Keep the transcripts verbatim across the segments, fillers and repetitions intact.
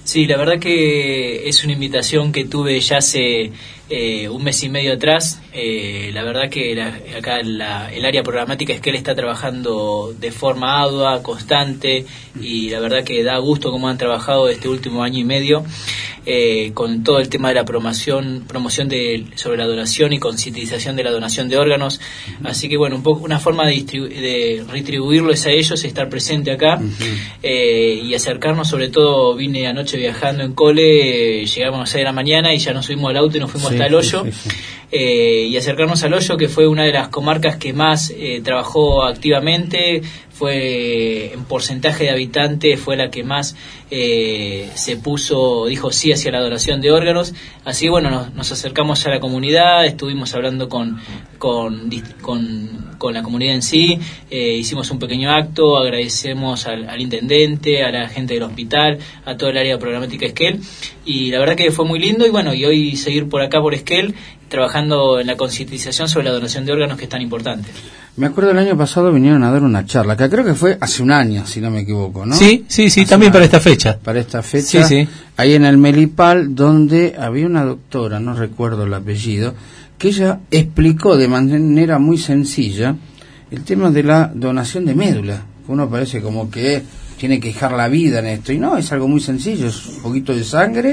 Sí, la verdad que es una invitación que tuve ya hace eh, un mes y medio atrás. Eh, la verdad que la, acá la, el área programática es que él está trabajando de forma ardua, constante, y la verdad que da gusto cómo han trabajado este último año y medio eh, con todo el tema de la promoción, promoción de, sobre la donación y concientización de la donación de órganos. Así que bueno, un poco una forma de, distribu- de retribuirles a ellos, estar presente acá uh-huh. eh, y acercarnos. Sobre todo vine anoche viajando en cole, eh, llegamos a las seis de la mañana y ya nos subimos al auto y nos fuimos sí, hasta el hoyo sí, sí, sí. Eh, y acercarnos al hoyo, que fue una de las comarcas que más eh, trabajó activamente, fue en porcentaje de habitantes, fue la que más eh, se puso, dijo sí hacia la donación de órganos. Así que bueno, nos, nos acercamos a la comunidad, estuvimos hablando con con, con, con la comunidad en sí, eh, hicimos un pequeño acto, agradecemos al, al intendente, a la gente del hospital, a todo el área programática Esquel, y la verdad que fue muy lindo. Y bueno, y hoy seguir por acá por Esquel trabajando en la concientización sobre la donación de órganos, que es tan importante. Me acuerdo el año pasado vinieron a dar una charla, que creo que fue hace un año, si no me equivoco, ¿no? Sí, sí, sí, hace también para esta fecha. Para esta fecha, sí, sí. Ahí en el Melipal, donde había una doctora, no recuerdo el apellido, que ella explicó de manera muy sencilla el tema de la donación de médula. Uno parece como que tiene que dejar la vida en esto, y no, es algo muy sencillo, es un poquito de sangre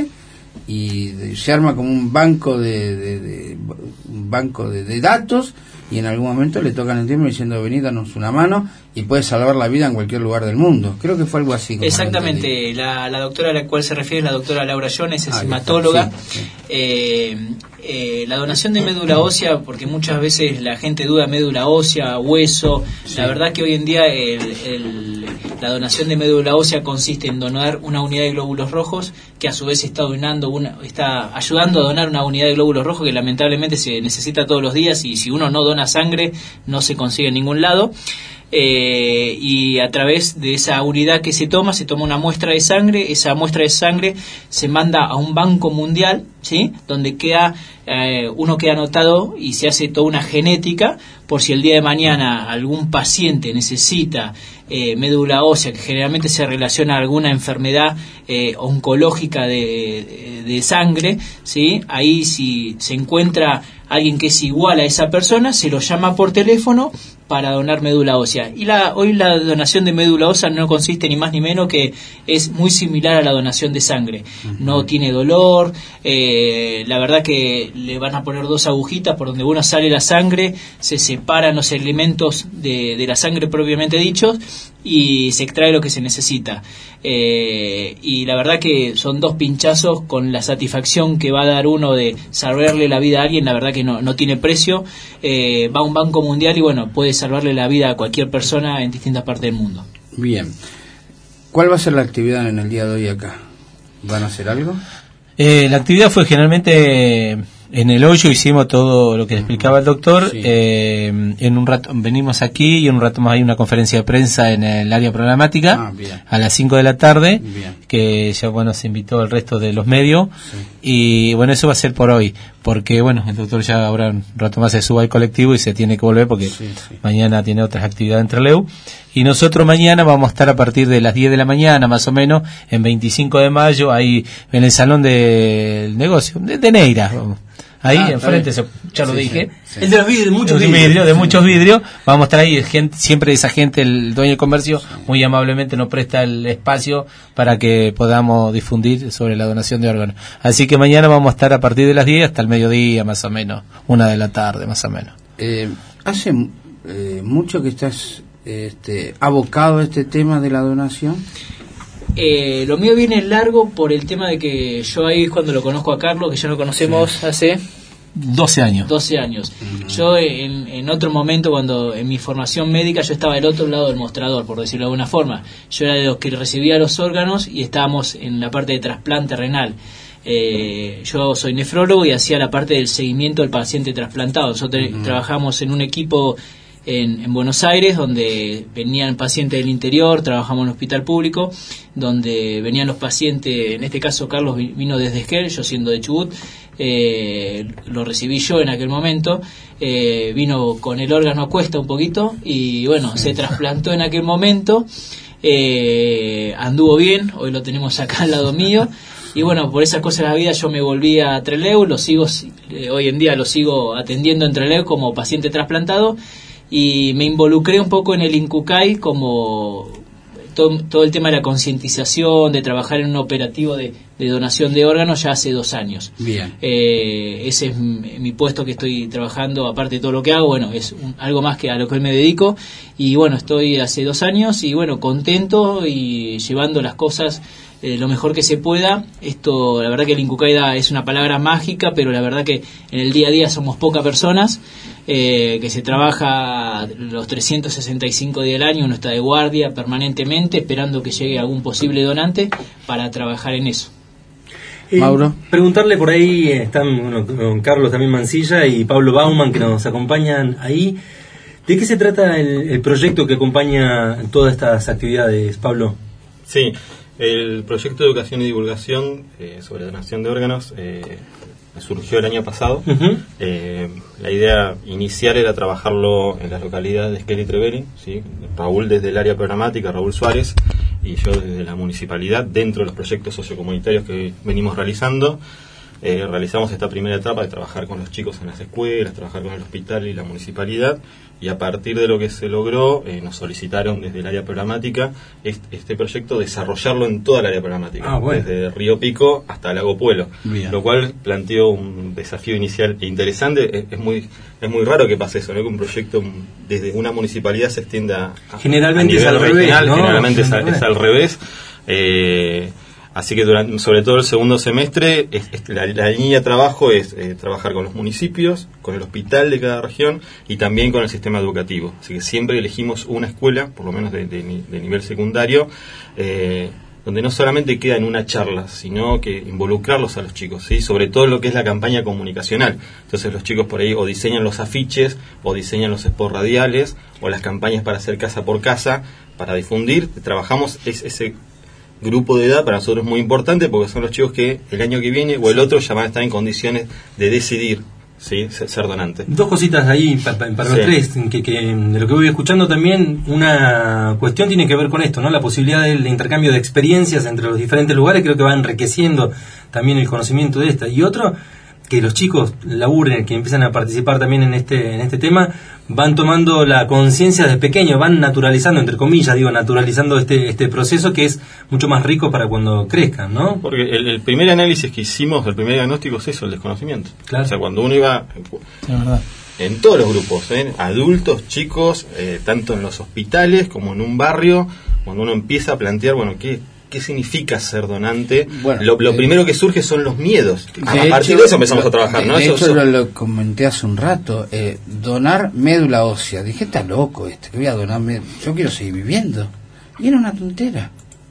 y de, se arma como un banco de, de, de un banco de, de datos, y en algún momento le tocan el timbre diciendo vení, danos una mano, y puede salvar la vida en cualquier lugar del mundo. Creo que fue algo así. Exactamente, la, la doctora a la cual se refiere es la doctora Laura Jones, es ah, hematóloga. Sí, sí. Eh, eh, la donación de médula ósea, porque muchas veces la gente duda médula ósea, hueso, sí. La verdad que hoy en día el, el, la donación de médula ósea consiste en donar una unidad de glóbulos rojos, que a su vez está donando una, está ayudando a donar una unidad de glóbulos rojos que lamentablemente se necesita todos los días, y si uno no dona sangre no se consigue en ningún lado. Eh, y a través de esa unidad que se toma, se toma una muestra de sangre, esa muestra de sangre se manda a un banco mundial, ¿sí? Donde queda, eh, uno queda anotado y se hace toda una genética por si el día de mañana algún paciente necesita eh, médula ósea, que generalmente se relaciona a alguna enfermedad eh, oncológica de, de, de sangre, ¿sí? Ahí si se encuentra alguien que es igual a esa persona, se lo llama por teléfono para donar médula ósea. Y la, hoy la donación de médula ósea no consiste ni más ni menos que es muy similar a la donación de sangre. Uh-huh. No tiene dolor, eh, la verdad que le van a poner dos agujitas por donde uno sale la sangre, se separan los elementos de, de la sangre propiamente dichos y se extrae lo que se necesita. Eh, y la verdad que son dos pinchazos con la satisfacción que va a dar uno de salvarle la vida a alguien. La verdad que no, no tiene precio. Eh, va a un banco mundial y bueno, puede salvarle la vida a cualquier persona en distintas partes del mundo. Bien. ¿Cuál va a ser la actividad en el día de hoy acá? ¿Van a hacer algo? Eh, la actividad fue generalmente en el hoyo, hicimos todo lo que le explicaba el doctor. Sí. Eh, en un rato venimos aquí y en un rato más hay una conferencia de prensa en el área programática ah, a las cinco de la tarde, bien. Que ya bueno se invitó al resto de los medios. Sí. Y bueno, eso va a ser por hoy, porque bueno, el doctor ya ahora un rato más se suba al colectivo y se tiene que volver porque sí, sí. Mañana tiene otras actividades en Trelew. Y nosotros mañana vamos a estar a partir de las diez de la mañana, más o menos, en veinticinco de mayo, ahí en el salón del negocio, de, de Neira, vamos. Ahí ah, enfrente, eso, ya lo sí, dije. Sí, sí. El de los vidrios, de muchos vidrios. Vidrio, de sí. muchos vidrios. Vamos a estar ahí, gente, siempre esa gente, el dueño del comercio, sí. muy amablemente nos presta el espacio para que podamos difundir sobre la donación de órganos. Así que mañana vamos a estar a partir de las diez hasta el mediodía, más o menos, una de la tarde, más o menos. Eh, hace eh, mucho que estás este, abocado a este tema de la donación. Eh, lo mío viene largo por el tema de que yo ahí es cuando lo conozco a Carlos, que ya lo conocemos sí. hace doce años. doce años. Uh-huh. Yo en, en otro momento, cuando en mi formación médica, yo estaba del otro lado del mostrador, por decirlo de alguna forma. Yo era de los que recibía los órganos y estábamos en la parte de trasplante renal. Eh, yo soy nefrólogo y hacía la parte del seguimiento del paciente trasplantado. Nosotros uh-huh. trabajamos en un equipo En, en Buenos Aires, donde venían pacientes del interior, trabajamos en un hospital público, donde venían los pacientes, en este caso Carlos vino desde Esquel, yo siendo de Chubut, eh, lo recibí yo en aquel momento, eh, vino con el órgano a cuesta un poquito, y bueno, sí. se trasplantó en aquel momento, eh, anduvo bien, hoy lo tenemos acá al lado mío. Y bueno, por esas cosas de la vida yo me volví a Trelew, lo sigo, eh, hoy en día lo sigo atendiendo en Trelew como paciente trasplantado, y me involucré un poco en el INCUCAI como todo, todo el tema de la concientización, de trabajar en un operativo de, de donación de órganos ya hace dos años. Bien. Eh, ese es mi, mi puesto que estoy trabajando, aparte de todo lo que hago, bueno, es un, algo más que a lo que hoy me dedico, y bueno, estoy hace dos años y bueno, contento y llevando las cosas Eh, lo mejor que se pueda. Esto, la verdad que el INCUCAI es una palabra mágica, pero la verdad que en el día a día somos pocas personas, eh, que se trabaja los trescientos sesenta y cinco días del año, uno está de guardia permanentemente esperando que llegue algún posible donante para trabajar en eso. Eh, Mauro. Preguntarle por ahí, están bueno, con Carlos también Mancilla y Pablo Bauman que nos acompañan ahí. ¿De qué se trata el, el proyecto que acompaña todas estas actividades, Pablo? Sí. El proyecto de educación y divulgación eh, sobre donación de órganos eh, surgió el año pasado. Uh-huh. Eh, la idea inicial era trabajarlo en las localidades de Esquel y Trevelin, ¿sí? Raúl desde el área programática, Raúl Suárez, y yo desde la municipalidad, dentro de los proyectos sociocomunitarios que venimos realizando. Eh, realizamos esta primera etapa de trabajar con los chicos en las escuelas, trabajar con el hospital y la municipalidad, y a partir de lo que se logró eh, nos solicitaron desde el área programática este, este proyecto desarrollarlo en toda el área programática, ah, bueno. desde Río Pico hasta Lago Puelo. Bien. Lo cual planteó un desafío inicial interesante. Es, es muy es muy raro que pase eso, ¿no? Que un proyecto desde una municipalidad se extienda a, generalmente a nivel es al regional, revés, ¿no? generalmente es, a, es al revés. Eh, Así que durante, sobre todo el segundo semestre, es, es, la, la línea de trabajo es eh, trabajar con los municipios, con el hospital de cada región y también con el sistema educativo. Así que siempre elegimos una escuela, por lo menos de, de, de nivel secundario, eh, donde no solamente queda en una charla, sino que involucrarlos a los chicos, ¿sí? Sobre todo lo que es la campaña comunicacional. Entonces los chicos por ahí o diseñan los afiches, o diseñan los spots radiales, o las campañas para hacer casa por casa, para difundir. Trabajamos es, ese... grupo de edad para nosotros es muy importante porque son los chicos que el año que viene o el otro ya van a estar en condiciones de decidir, ¿sí? ser donantes. Dos cositas ahí para, para los sí. tres, que, que de lo que voy escuchando también, una cuestión tiene que ver con esto, ¿no? La posibilidad del intercambio de experiencias entre los diferentes lugares, creo que va enriqueciendo también el conocimiento de esta. Y otro, que los chicos laburen, que empiezan a participar también en este en este tema, van tomando la conciencia desde pequeños, van naturalizando, entre comillas, digo, naturalizando este este proceso que es mucho más rico para cuando crezcan, ¿no? Porque el, el primer análisis que hicimos, el primer diagnóstico es eso, el desconocimiento. Claro. O sea, cuando uno iba Sí, verdad. en todos los grupos, ¿eh? adultos, chicos, eh, tanto en los hospitales como en un barrio, cuando uno empieza a plantear, bueno, ¿qué ¿Qué significa ser donante? Bueno, lo lo eh, primero que surge son los miedos. A, de a partir hecho, de eso empezamos lo, a trabajar, ¿no? De Eso, hecho, eso. Lo, lo comenté hace un rato. Eh, donar médula ósea. Dije, está loco este, que voy a donar médula. Yo quiero seguir viviendo. Y era una tontera.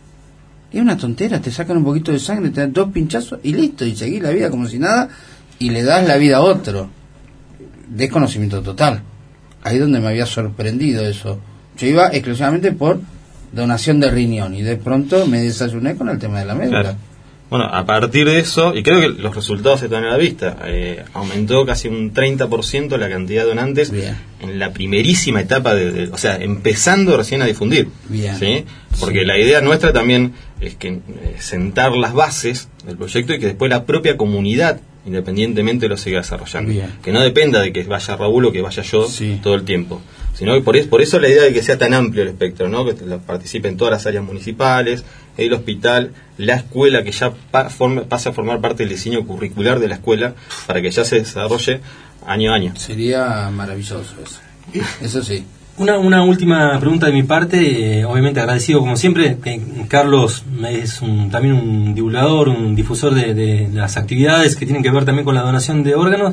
Era una tontera. Te sacan un poquito de sangre, te dan dos pinchazos y listo. Y seguís la vida como si nada y le das la vida a otro. Desconocimiento total. Ahí donde me había sorprendido eso. Yo iba exclusivamente por donación de riñón y de pronto me desayuné con el tema de la médula. Claro. Bueno, a partir de eso, y creo que los resultados se están a la vista, eh, aumentó casi un treinta por ciento la cantidad de donantes. Bien. En la primerísima etapa, de, de, o sea, empezando recién a difundir. Bien. ¿Sí? Porque sí. La idea nuestra también es que eh, sentar las bases del proyecto y que después la propia comunidad independientemente lo siga desarrollando. Bien. Que no dependa de que vaya Raúl o que vaya yo sí. todo el tiempo. Sino que por eso, por eso la idea de que sea tan amplio el espectro, ¿no? Que participen todas las áreas municipales, el hospital, la escuela, que ya pa, forme, pase a formar parte del diseño curricular de la escuela para que ya se desarrolle año a año. Sería maravilloso eso. Eso sí. Una, una última pregunta de mi parte, eh, obviamente agradecido como siempre. Eh, Carlos es un, también un divulgador, un difusor de, de las actividades que tienen que ver también con la donación de órganos.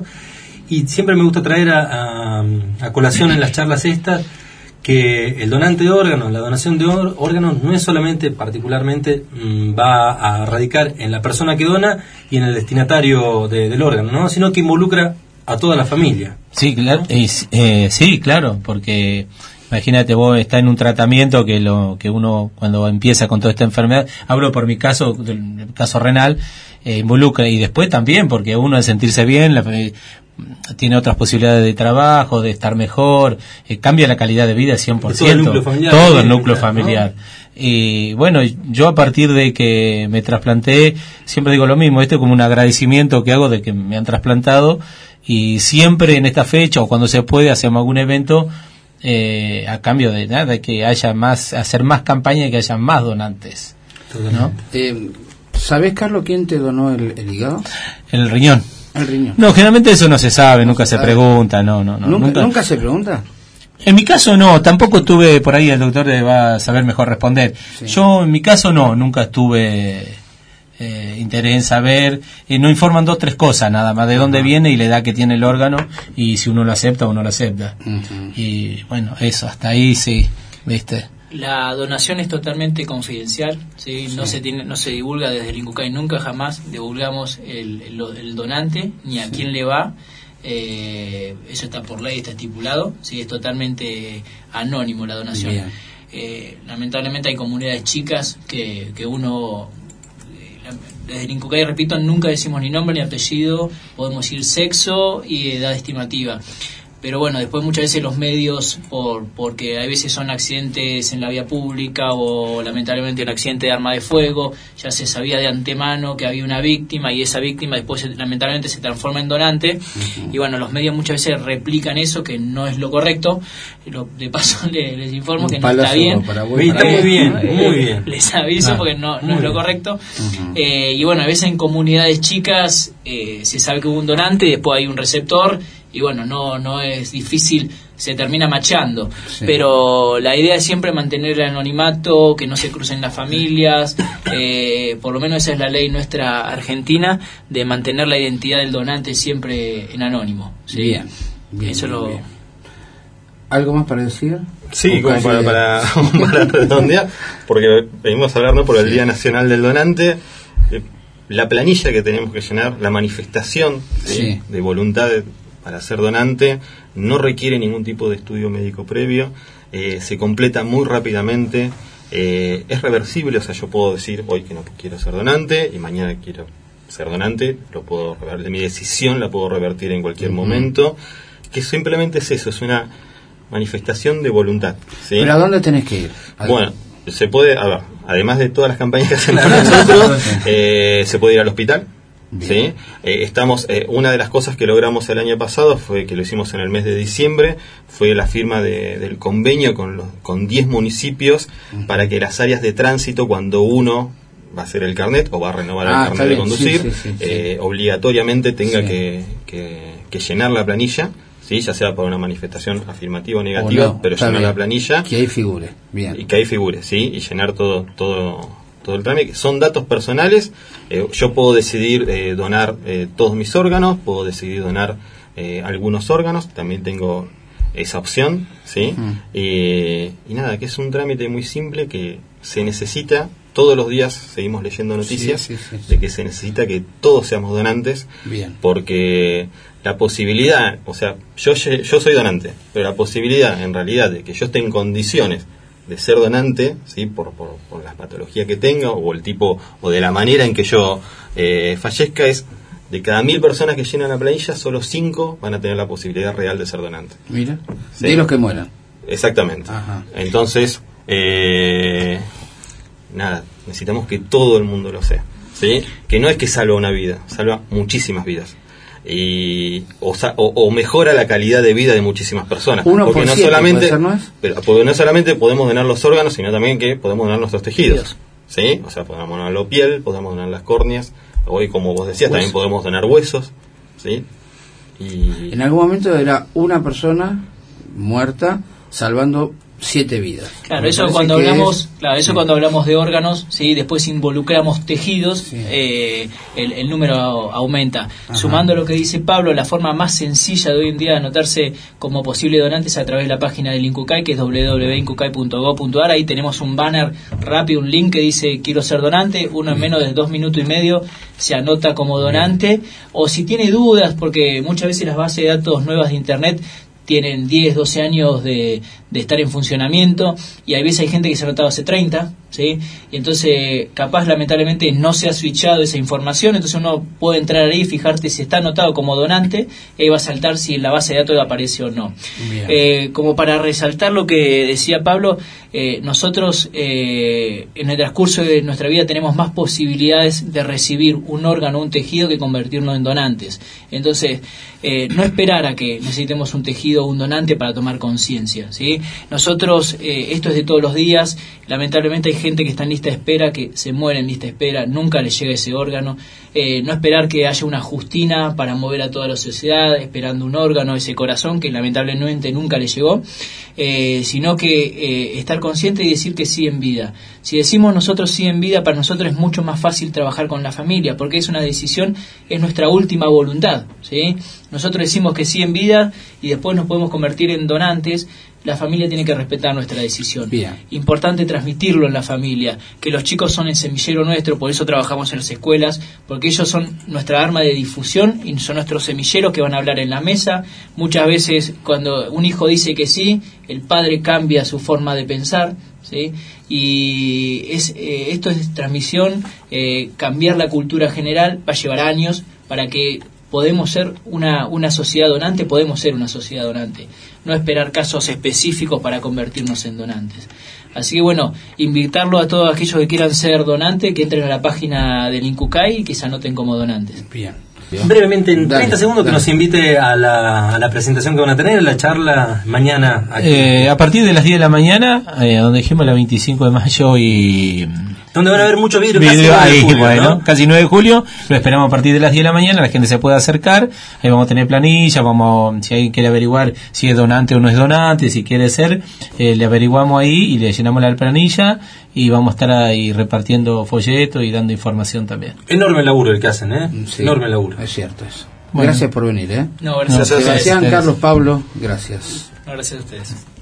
Y siempre me gusta traer a, a, a colación en las charlas estas que el donante de órganos, la donación de or, órganos no es solamente, particularmente, mmm, va a radicar en la persona que dona y en el destinatario de, del órgano, ¿no? Sino que involucra a toda la familia. Sí, claro, eh, eh, sí, claro, porque imagínate, vos estás en un tratamiento que lo que uno cuando empieza con toda esta enfermedad, hablo por mi caso, del caso renal, eh, involucra, y después también, porque uno al sentirse bien, la, eh, tiene otras posibilidades de trabajo, de estar mejor, eh, cambia la calidad de vida cien por ciento, todo el núcleo familiar, todo también, el núcleo claro, familiar. ¿no? Y bueno, yo a partir de que me trasplanté, siempre digo lo mismo, esto es como un agradecimiento que hago de que me han trasplantado, y siempre en esta fecha o cuando se puede hacemos algún evento eh, a cambio de nada, de que haya más, hacer más campaña y que haya más donantes, ¿no? Eh, ¿Sabés, Carlos, quién te donó el, el hígado? El riñón. El riñón. No, generalmente eso no se sabe, no nunca se, se pregunta, no, no, no. ¿Nunca, nunca, ¿Nunca se pregunta? En mi caso no, tampoco tuve, por ahí el doctor va a saber mejor responder. Sí. Yo en mi caso no, nunca tuve eh, interés en saber, y no informan dos, tres cosas nada más, de dónde uh-huh. viene y la edad que tiene el órgano, y si uno lo acepta o no lo acepta. Uh-huh. Y bueno, eso, hasta ahí sí, viste. La donación es totalmente confidencial, ¿sí? Sí. No se tiene, no se divulga desde el INCUCAI, nunca jamás divulgamos el, el, el donante, ni a sí. quién le va. Eh, eso está por ley, está estipulado, sí, es totalmente anónimo la donación. Eh, lamentablemente hay comunidades chicas que, que uno, eh, desde el INCUCAI, repito, nunca decimos ni nombre ni apellido, podemos decir sexo y edad estimativa. Pero bueno, después muchas veces los medios, por porque a veces son accidentes en la vía pública o lamentablemente el accidente de arma de fuego, ya se sabía de antemano que había una víctima y esa víctima después lamentablemente se transforma en donante. Uh-huh. Y bueno, los medios muchas veces replican eso, que no es lo correcto. Lo, de paso les, les informo que no está bien. Para vos, está muy bien, muy bien. Les aviso ah, porque no, no es lo correcto. Uh-huh. Eh, y bueno, a veces en comunidades chicas eh, se sabe que hubo un donante y después hay un receptor. Y bueno, no no es difícil, se termina machando, sí. Pero la idea es siempre mantener el anonimato, que no se crucen las familias, eh, por lo menos esa es la ley nuestra argentina, de mantener la identidad del donante siempre en anónimo, ¿sí? Bien, bien, eso bien, lo... bien. ¿Algo más para decir? Sí, como para, para, para redondear, porque venimos a hablar, ¿no?, por el Día Nacional del Donante. eh, la planilla que tenemos que llenar, la manifestación, ¿sí?, sí. de voluntad de, para ser donante, no requiere ningún tipo de estudio médico previo, eh, se completa muy rápidamente, eh, es reversible, o sea, yo puedo decir hoy que no quiero ser donante y mañana quiero ser donante, lo puedo revertir, mi decisión la puedo revertir en cualquier uh-huh. momento, que simplemente es eso, es una manifestación de voluntad, ¿sí? ¿Pero a dónde tenés que ir? Bueno, se puede, a ver, además de todas las campañas que hacemos nosotros, eh, se puede ir al hospital. ¿Sí? Eh, estamos eh, una de las cosas que logramos el año pasado fue que lo hicimos en el mes de diciembre, fue la firma de, del convenio con los con diez municipios uh-huh. para que las áreas de tránsito, cuando uno va a hacer el carnet o va a renovar ah, el carnet de conducir, sí, sí, sí, eh, sí. obligatoriamente tenga sí. que, que, que llenar la planilla, ¿sí?, ya sea por una manifestación afirmativa o negativa, o no, pero llenar bien. la planilla que ahí figure, bien. y que ahí figure, ¿sí?, y llenar todo todo todo el trámite. Son datos personales, eh, yo puedo decidir eh, donar eh, todos mis órganos, puedo decidir donar eh, algunos órganos, también tengo esa opción, ¿sí? Uh-huh. eh, y nada, que es un trámite muy simple que se necesita, todos los días seguimos leyendo noticias sí, sí, sí, sí. de que se necesita que todos seamos donantes. Bien. Porque la posibilidad, o sea, yo, yo soy donante, pero la posibilidad en realidad de que yo esté en condiciones de ser donante, ¿sí?, por, por, por la patología que tenga o el tipo o de la manera en que yo eh, fallezca, es de cada mil personas que llenan la planilla, solo cinco van a tener la posibilidad real de ser donante. Mira, ¿sí? De los que mueran. Exactamente. Ajá. Entonces, eh, nada, necesitamos que todo el mundo lo sea, ¿sí? Que no es que salva una vida, salva muchísimas vidas. Y o, o, o mejora la calidad de vida de muchísimas personas. Uno porque por no siete, solamente ¿puede ser, no es? pero, porque no solamente podemos donar los órganos, sino también que podemos donar nuestros tejidos, ¿sí? O sea, podemos donar la piel, podemos donar las córneas, hoy, como vos decías, Hueso. También podemos donar huesos, ¿sí? Y en algún momento era una persona muerta salvando siete vidas. Claro, eso cuando hablamos, es, claro, eso sí. cuando hablamos de órganos, sí, después involucramos tejidos, sí. eh, el, el número aumenta. Ajá. Sumando lo que dice Pablo, la forma más sencilla de hoy en día de anotarse como posible donante es a través de la página del INCUCAI, que es doble u doble u doble u punto incucai punto gob punto a r. Ahí tenemos un banner rápido, un link que dice quiero ser donante. Uno en menos de dos minutos y medio se anota como donante. O si tiene dudas, porque muchas veces las bases de datos nuevas de internet tienen diez, doce años de, de estar en funcionamiento, y hay veces hay gente que se ha anotado hace treinta, ¿sí? Y entonces capaz lamentablemente no se ha switchado esa información, entonces uno puede entrar ahí y fijarte si está anotado como donante, y ahí va a saltar si en la base de datos aparece o no. Eh, como para resaltar lo que decía Pablo, eh, nosotros eh, en el transcurso de nuestra vida tenemos más posibilidades de recibir un órgano, un tejido, que convertirnos en donantes. Entonces, eh, no esperar a que necesitemos un tejido o un donante para tomar conciencia, ¿sí? Nosotros, eh, esto es de todos los días, lamentablemente hay gente que está en lista de espera, que se muere en lista de espera, nunca le llega ese órgano. Eh, no esperar que haya una Justina para mover a toda la sociedad esperando un órgano, ese corazón que lamentablemente nunca le llegó, eh, sino que eh, estar consciente y decir que sí en vida. Si decimos nosotros sí en vida, para nosotros es mucho más fácil trabajar con la familia, porque es una decisión, es nuestra última voluntad, ¿sí? Nosotros decimos que sí en vida y después nos podemos convertir en donantes. La familia tiene que respetar nuestra decisión. Bien. Importante transmitirlo en la familia, que los chicos son el semillero nuestro, por eso trabajamos en las escuelas, porque ellos son nuestra arma de difusión y son nuestros semilleros que van a hablar en la mesa. Muchas veces cuando un hijo dice que sí, el padre cambia su forma de pensar, ¿sí? Y es, eh, esto es transmisión, eh, cambiar la cultura general va a llevar años para que podemos ser una, una sociedad donante, podemos ser una sociedad donante, no esperar casos específicos para convertirnos en donantes. Así que bueno, invitarlo a todos aquellos que quieran ser donantes, que entren a la página del INCUCAI y que se anoten como donantes. Bien. Brevemente, en Dale, treinta segundos, dale. que nos invite a la, a la presentación que van a tener, a la charla mañana aquí. Eh, a partir de las diez de la mañana, eh, donde dijimos la veinticinco de mayo y... donde van a haber muchos vidrios, Vidrio, casi nueve de ahí, julio, bueno, ¿no? casi nueve de julio, lo esperamos a partir de las diez de la mañana, la gente se puede acercar, ahí vamos a tener planilla, vamos, si alguien quiere averiguar si es donante o no es donante, si quiere ser, eh, le averiguamos ahí y le llenamos la planilla y vamos a estar ahí repartiendo folletos y dando información también. Enorme el laburo el que hacen, ¿eh? Sí, Enorme laburo. es cierto eso. Bueno. Gracias por venir, ¿eh? No, gracias, No, a ustedes. Sebastián, Carlos, Pablo, gracias. No, gracias a ustedes.